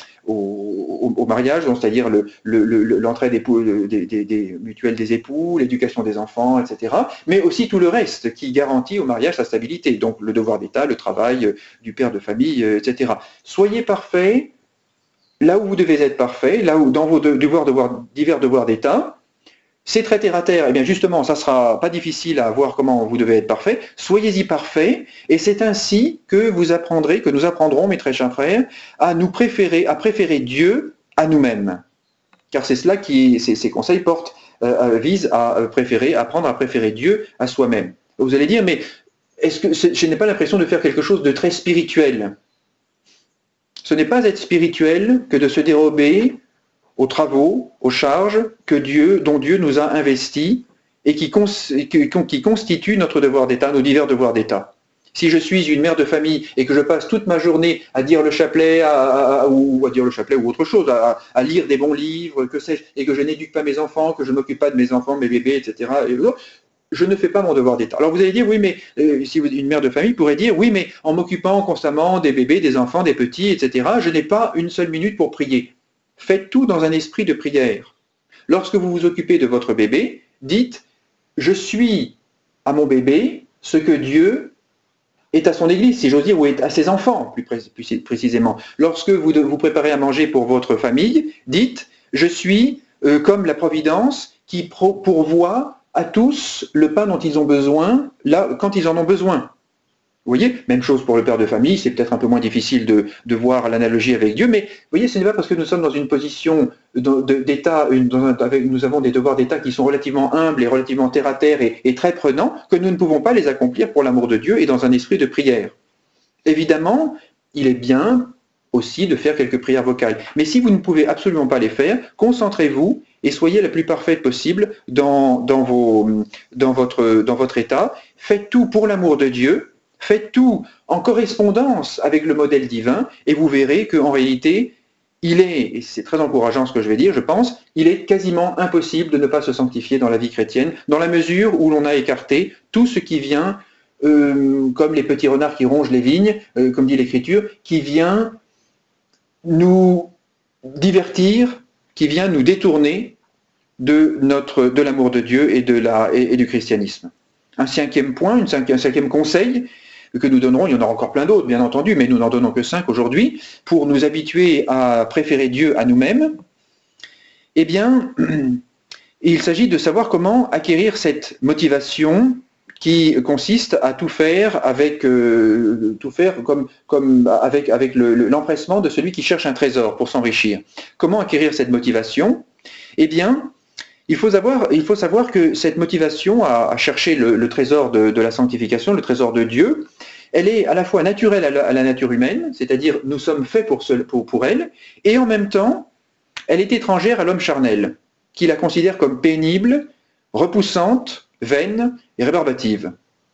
au, au mariage, c'est-à-dire le, le, le, l'entrée des, des, des, des mutuelles des époux, l'éducation des enfants, et cetera, mais aussi tout le reste qui garantit au mariage sa stabilité, donc le devoir d'État, le travail du père de famille, et cetera. Soyez parfaits là où vous devez être parfaits, là où dans vos devoirs, devoirs, divers devoirs d'État. C'est très terre à terre, et bien justement, ça ne sera pas difficile à voir comment vous devez être parfait. Soyez-y parfaits, et c'est ainsi que vous apprendrez, que nous apprendrons, mes très chers frères, à nous préférer, à préférer Dieu à nous-mêmes. Car c'est cela qui, ces, ces conseils portent, euh, visent à préférer, apprendre à préférer Dieu à soi-même. Vous allez dire, mais est-ce que je n'ai pas l'impression de faire quelque chose de très spirituel? Ce n'est pas être spirituel que de se dérober aux travaux, aux charges que Dieu, dont Dieu nous a investis et qui, cons, qui, qui constituent notre devoir d'État, nos divers devoirs d'État. Si je suis une mère de famille et que je passe toute ma journée à dire le chapelet, à, à, à, ou à dire le chapelet ou autre chose, à, à lire des bons livres, que sais-je, et que je n'éduque pas mes enfants, que je ne m'occupe pas de mes enfants, mes bébés, et cetera, et je ne fais pas mon devoir d'État. Alors vous allez dire, oui, mais euh, si une mère de famille pourrait dire, oui, mais en m'occupant constamment des bébés, des enfants, des petits, et cetera, je n'ai pas une seule minute pour prier. Faites tout dans un esprit de prière. Lorsque vous vous occupez de votre bébé, dites, je suis à mon bébé ce que Dieu est à son Église, si j'ose dire, ou est à ses enfants, plus, pré plus précisément. Lorsque vous vous préparez à manger pour votre famille, dites, je suis euh, comme la Providence qui pourvoit à tous le pain dont ils ont besoin, là, quand ils en ont besoin. Vous voyez, même chose pour le père de famille, c'est peut-être un peu moins difficile de, de voir l'analogie avec Dieu, mais vous voyez, ce n'est pas parce que nous sommes dans une position d'État, nous avons des devoirs d'État qui sont relativement humbles et relativement terre-à-terre et, et très prenants, que nous ne pouvons pas les accomplir pour l'amour de Dieu et dans un esprit de prière. Évidemment, il est bien aussi de faire quelques prières vocales, mais si vous ne pouvez absolument pas les faire, concentrez-vous et soyez la plus parfaite possible dans, dans, vos, dans, votre, dans votre état. Faites tout pour l'amour de Dieu. Faites tout en correspondance avec le modèle divin et vous verrez qu'en réalité, il est, et c'est très encourageant ce que je vais dire, je pense, il est quasiment impossible de ne pas se sanctifier dans la vie chrétienne, dans la mesure où l'on a écarté tout ce qui vient, euh, comme les petits renards qui rongent les vignes, euh, comme dit l'Écriture, qui vient nous divertir, qui vient nous détourner de, notre, de l'amour de Dieu et, de la, et, et du christianisme. Un cinquième point, une cinquième, un cinquième conseil, que nous donnerons, il y en aura encore plein d'autres bien entendu, mais nous n'en donnons que cinq aujourd'hui, pour nous habituer à préférer Dieu à nous-mêmes, eh bien, il s'agit de savoir comment acquérir cette motivation qui consiste à tout faire avec euh, tout faire comme, comme avec, avec le, le, l'empressement de celui qui cherche un trésor pour s'enrichir. Comment acquérir cette motivation? Eh bien, Il faut, savoir, il faut savoir que cette motivation à, à chercher le, le trésor de, de la sanctification, le trésor de Dieu, elle est à la fois naturelle à la, à la nature humaine, c'est-à-dire nous sommes faits pour, ce, pour, pour elle, et en même temps, elle est étrangère à l'homme charnel, qui la considère comme pénible, repoussante, vaine et rébarbative.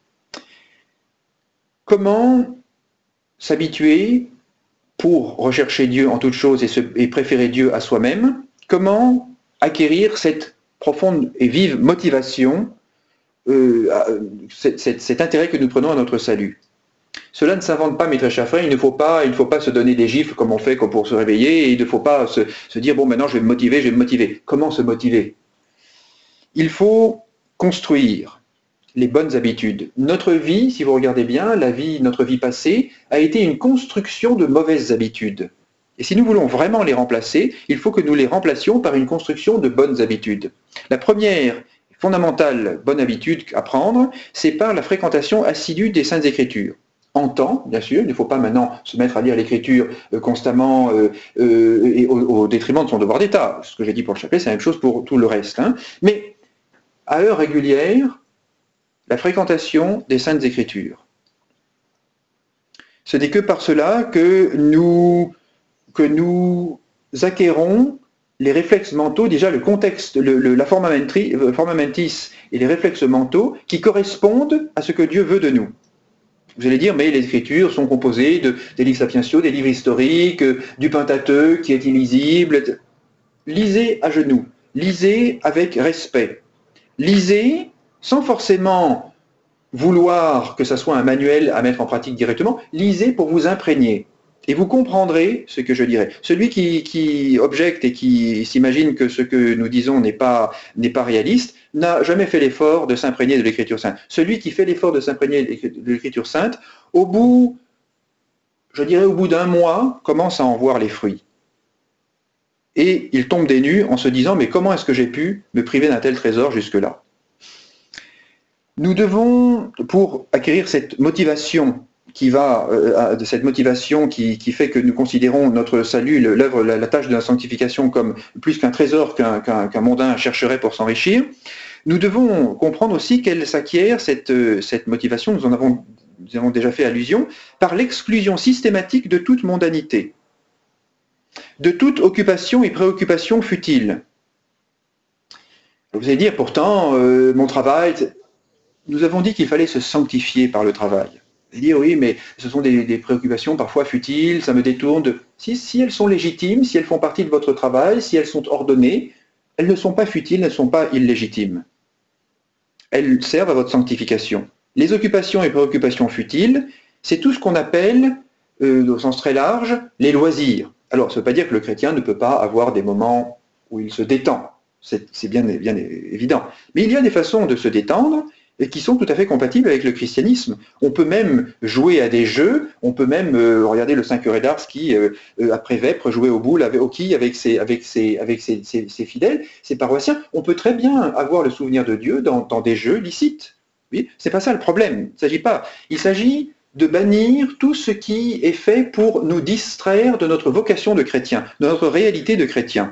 Comment s'habituer pour rechercher Dieu en toutes choses et, se, et préférer Dieu à soi-même? Comment acquérir cette profonde et vive motivation, euh, cet, cet, cet intérêt que nous prenons à notre salut? Cela ne s'invente pas, mes très chers frères, il ne faut pas, il ne faut pas se donner des gifles comme on fait comme pour se réveiller, et il ne faut pas se, se dire, bon, maintenant je vais me motiver, je vais me motiver. Comment se motiver? Il faut construire les bonnes habitudes. Notre vie, si vous regardez bien, la vie, notre vie passée, a été une construction de mauvaises habitudes. Et si nous voulons vraiment les remplacer, il faut que nous les remplacions par une construction de bonnes habitudes. La première fondamentale bonne habitude à prendre, c'est par la fréquentation assidue des Saintes Écritures. En temps, bien sûr, il ne faut pas maintenant se mettre à lire l'Écriture euh, constamment euh, euh, et au, au détriment de son devoir d'État. Ce que j'ai dit pour le chapelet, c'est la même chose pour tout le reste. Hein. Mais à heure régulière, la fréquentation des Saintes Écritures. Ce n'est que par cela que nous, que nous acquérons les réflexes mentaux, déjà le contexte, le, le, la forma mentis, forma mentis et les réflexes mentaux qui correspondent à ce que Dieu veut de nous. Vous allez dire, mais les Écritures sont composées de, des livres sapientiaux, des livres historiques, du Pentateuque qui est illisible. Lisez à genoux, lisez avec respect. Lisez sans forcément vouloir que ça soit un manuel à mettre en pratique directement, lisez pour vous imprégner. Et vous comprendrez ce que je dirais. Celui qui, qui objecte et qui s'imagine que ce que nous disons n'est pas, n'est pas réaliste, n'a jamais fait l'effort de s'imprégner de l'Écriture sainte. Celui qui fait l'effort de s'imprégner de l'Écriture sainte, au bout, je dirais au bout d'un mois, commence à en voir les fruits. Et il tombe des nues en se disant, mais comment est-ce que j'ai pu me priver d'un tel trésor jusque-là? Nous devons, pour acquérir cette motivation qui va, euh, de cette motivation qui, qui fait que nous considérons notre salut, l'œuvre, la, la tâche de la sanctification comme plus qu'un trésor qu'un qu'un, qu'un mondain chercherait pour s'enrichir, nous devons comprendre aussi qu'elle s'acquiert, cette, cette motivation, nous en avons, nous avons déjà fait allusion, par l'exclusion systématique de toute mondanité, de toute occupation et préoccupation futile. Vous allez dire, pourtant, euh, mon travail... Nous avons dit qu'il fallait se sanctifier par le travail. Et dire oui, mais ce sont des, des préoccupations parfois futiles, ça me détourne de... Si, si elles sont légitimes, si elles font partie de votre travail, si elles sont ordonnées, elles ne sont pas futiles, elles ne sont pas illégitimes. Elles servent à votre sanctification. Les occupations et préoccupations futiles, c'est tout ce qu'on appelle, euh, au sens très large, les loisirs. Alors, ça ne veut pas dire que le chrétien ne peut pas avoir des moments où il se détend. C'est bien, bien évident. Mais il y a des façons de se détendre et qui sont tout à fait compatibles avec le christianisme. On peut même jouer à des jeux, on peut même euh, regarder le Saint-Curé d'Ars qui, euh, après Vêpres, jouait aux boules, au quilles avec, ses, avec, ses, avec ses, ses, ses fidèles, ses paroissiens. On peut très bien avoir le souvenir de Dieu dans, dans des jeux licites. Oui, c'est pas ça le problème. Il s'agit pas. Il s'agit de bannir tout ce qui est fait pour nous distraire de notre vocation de chrétien, de notre réalité de chrétien.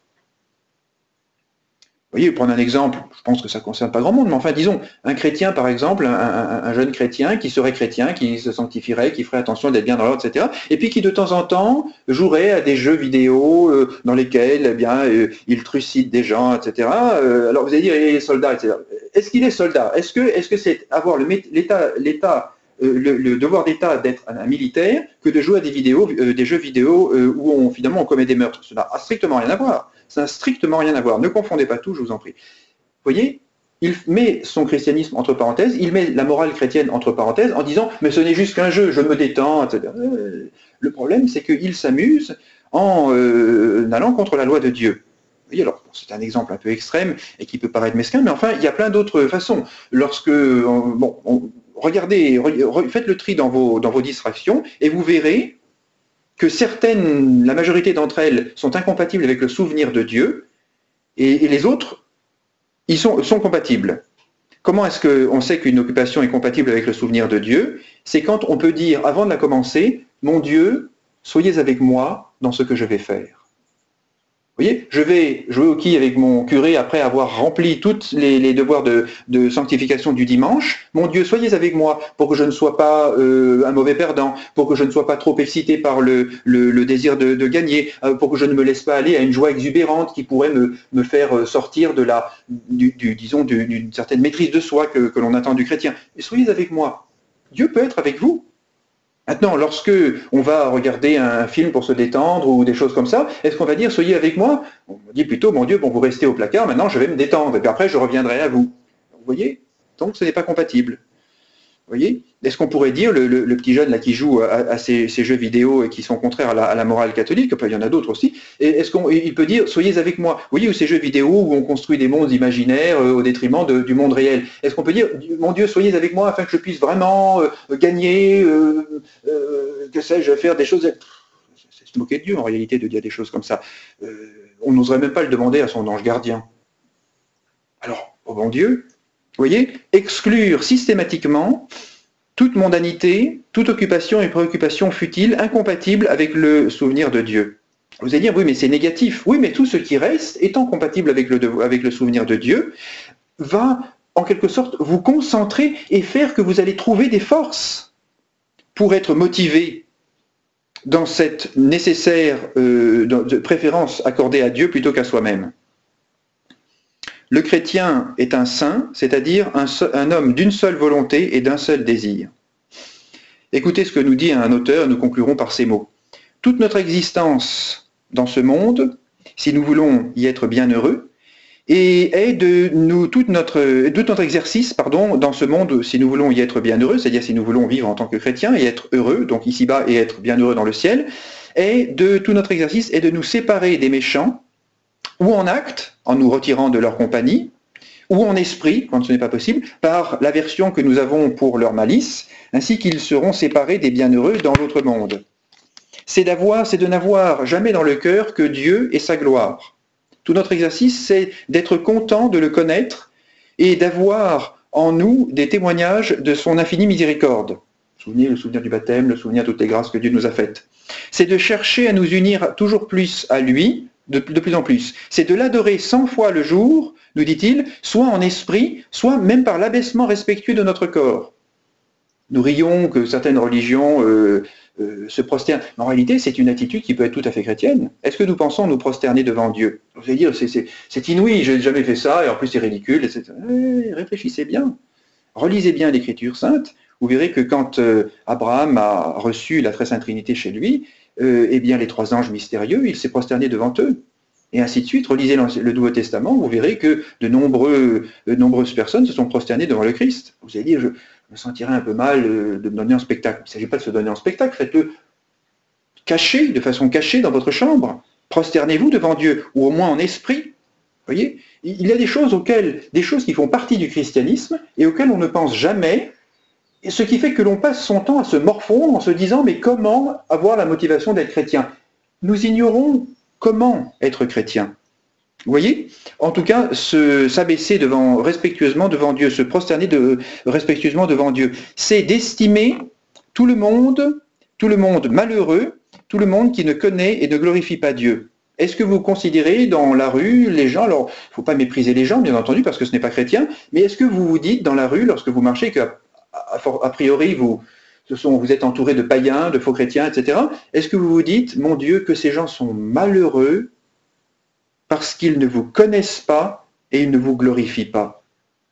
Vous voyez, prendre un exemple, je pense que ça ne concerne pas grand monde, mais enfin, disons, un chrétien, par exemple, un, un, un jeune chrétien qui serait chrétien, qui se sanctifierait, qui ferait attention d'être bien dans l'ordre, et cetera, et puis qui, de temps en temps, jouerait à des jeux vidéo euh, dans lesquels, eh bien, euh, il trucide des gens, et cetera. Euh, alors, vous allez dire, il est soldat, et cetera. Est-ce qu'il est soldat? Est-ce que est-ce que c'est avoir l'état, l'état, euh, le, le devoir d'État d'être un, un militaire que de jouer à des vidéos, euh, des jeux vidéo euh, où on, finalement, on commet des meurtres? Cela n'a strictement rien à voir. Ça n'a strictement rien à voir. Ne confondez pas tout, je vous en prie. Vous voyez, il met son christianisme entre parenthèses, il met la morale chrétienne entre parenthèses en disant « mais ce n'est juste qu'un jeu, je me détends », et cetera. Le problème, c'est qu'il s'amuse en euh, allant contre la loi de Dieu. Vous voyez, alors, c'est un exemple un peu extrême et qui peut paraître mesquin, mais enfin, il y a plein d'autres façons. Lorsque, euh, bon, on, regardez, re, faites le tri dans vos, dans vos distractions et vous verrez que certaines, la majorité d'entre elles, sont incompatibles avec le souvenir de Dieu, et, et les autres, ils sont, sont compatibles. Comment est-ce qu'on sait qu'une occupation est compatible avec le souvenir de Dieu? C'est quand on peut dire, avant de la commencer, « Mon Dieu, soyez avec moi dans ce que je vais faire. » Vous voyez, je vais jouer au quilles avec mon curé après avoir rempli tous les, les devoirs de, de sanctification du dimanche. Mon Dieu, soyez avec moi pour que je ne sois pas euh, un mauvais perdant, pour que je ne sois pas trop excité par le, le, le désir de, de gagner, euh, pour que je ne me laisse pas aller à une joie exubérante qui pourrait me, me faire sortir de la, du, du, disons, d'une certaine maîtrise de soi que, que l'on attend du chrétien. Et soyez avec moi. Dieu peut être avec vous. Maintenant, lorsque on va regarder un film pour se détendre ou des choses comme ça, est-ce qu'on va dire « soyez avec moi » On dit plutôt « mon Dieu, bon, vous restez au placard, maintenant je vais me détendre, et puis après je reviendrai à vous ». Vous voyez? Donc ce n'est pas compatible. Vous voyez? Est-ce qu'on pourrait dire, le, le, le petit jeune là qui joue à, à ces, ces jeux vidéo et qui sont contraires à la, à la morale catholique, enfin, il y en a d'autres aussi, est-ce qu'il peut dire « soyez avec moi » Vous voyez, ou ces jeux vidéo où on construit des mondes imaginaires euh, au détriment de, du monde réel. Est-ce qu'on peut dire « mon Dieu, soyez avec moi afin que je puisse vraiment euh, gagner, euh, euh, que sais-je, faire des choses... » C'est se moquer de Dieu en réalité de dire des choses comme ça. Euh, on n'oserait même pas le demander à son ange gardien. Alors, au bon Dieu, vous voyez, exclure systématiquement toute mondanité, toute occupation et préoccupation futile, incompatible avec le souvenir de Dieu. Vous allez dire, oui, mais c'est négatif. Oui, mais tout ce qui reste, étant compatible avec le, avec le souvenir de Dieu, va, en quelque sorte, vous concentrer et faire que vous allez trouver des forces pour être motivé dans cette nécessaire euh, de préférence accordée à Dieu plutôt qu'à soi-même. Le chrétien est un saint, c'est-à-dire un, un homme d'une seule volonté et d'un seul désir. Écoutez ce que nous dit un auteur, nous conclurons par ces mots. Toute notre existence dans ce monde, si nous voulons y être bienheureux, et est de nous, tout notre, tout notre exercice pardon, dans ce monde, si nous voulons y être bienheureux, c'est-à-dire si nous voulons vivre en tant que chrétiens et être heureux, donc ici-bas et être bienheureux dans le ciel, est de tout notre exercice est de nous séparer des méchants, ou en acte, en nous retirant de leur compagnie, ou en esprit, quand ce n'est pas possible, par l'aversion que nous avons pour leur malice, ainsi qu'ils seront séparés des bienheureux dans l'autre monde. C'est d'avoir, c'est de n'avoir jamais dans le cœur que Dieu et sa gloire. Tout notre exercice, c'est d'être content de le connaître et d'avoir en nous des témoignages de son infinie miséricorde. Souvenir, le souvenir du baptême, le souvenir de toutes les grâces que Dieu nous a faites. C'est de chercher à nous unir toujours plus à lui, de, de plus en plus. C'est de l'adorer cent fois le jour, nous dit-il, soit en esprit, soit même par l'abaissement respectueux de notre corps. Nous rions que certaines religions euh, euh, se prosternent. Mais en réalité, c'est une attitude qui peut être tout à fait chrétienne. Est-ce que nous pensons nous prosterner devant Dieu? Vous allez dire, c'est inouï, je n'ai jamais fait ça, et en plus c'est ridicule, et cetera. Eh, réfléchissez bien. Relisez bien l'Écriture sainte. Vous verrez que quand euh, Abraham a reçu la très sainte Trinité chez lui, euh, eh bien les trois anges mystérieux, il s'est prosterné devant eux. Et ainsi de suite, relisez le Nouveau Testament, vous verrez que de nombreux, de nombreuses personnes se sont prosternées devant le Christ. Vous allez dire, je, je me sentirais un peu mal de me donner en spectacle. Il ne s'agit pas de se donner en spectacle, faites-le caché, de façon cachée dans votre chambre. Prosternez-vous devant Dieu, ou au moins en esprit. Vous voyez, il y a des choses auxquelles, des choses qui font partie du christianisme et auxquelles on ne pense jamais, et ce qui fait que l'on passe son temps à se morfondre en se disant, mais comment avoir la motivation d'être chrétien? Nous ignorons comment être chrétien. Vous voyez? En tout cas, s'abaisser devant, respectueusement devant Dieu, se prosterner de, respectueusement devant Dieu, c'est d'estimer tout le monde, tout le monde malheureux, tout le monde qui ne connaît et ne glorifie pas Dieu. Est-ce que vous considérez dans la rue les gens, alors il ne faut pas mépriser les gens, bien entendu, parce que ce n'est pas chrétien, mais est-ce que vous vous dites dans la rue, lorsque vous marchez, qu'à a priori vous, ce sont, vous êtes entouré de païens, de faux chrétiens, et cetera, est-ce que vous vous dites, mon Dieu, que ces gens sont malheureux parce qu'ils ne vous connaissent pas et ils ne vous glorifient pas?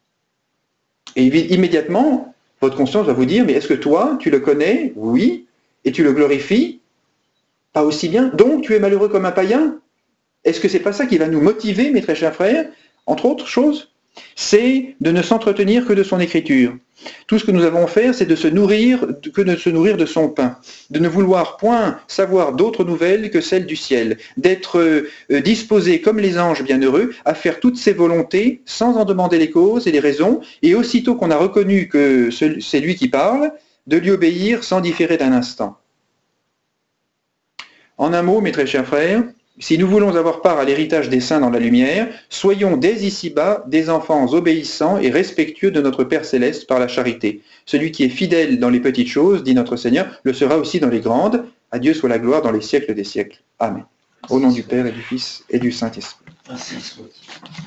Et immédiatement, votre conscience va vous dire, mais est-ce que toi, tu le connais? Oui. Et tu le glorifies? Pas aussi bien. Donc, tu es malheureux comme un païen? Est-ce que c'est pas ça qui va nous motiver, mes très chers frères? Entre autres choses, c'est de ne s'entretenir que de son écriture. Tout ce que nous avons à faire, c'est de se nourrir, que de se nourrir de son pain, de ne vouloir point savoir d'autres nouvelles que celles du ciel, d'être euh, disposé comme les anges bienheureux à faire toutes ses volontés sans en demander les causes et les raisons, et aussitôt qu'on a reconnu que c'est lui qui parle, de lui obéir sans différer d'un instant. En un mot, mes très chers frères, si nous voulons avoir part à l'héritage des saints dans la lumière, soyons dès ici-bas des enfants obéissants et respectueux de notre Père Céleste par la charité. Celui qui est fidèle dans les petites choses, dit notre Seigneur, le sera aussi dans les grandes. À Dieu soit la gloire dans les siècles des siècles. Amen. Au nom du Père et du Fils et du Saint-Esprit. Ainsi soit.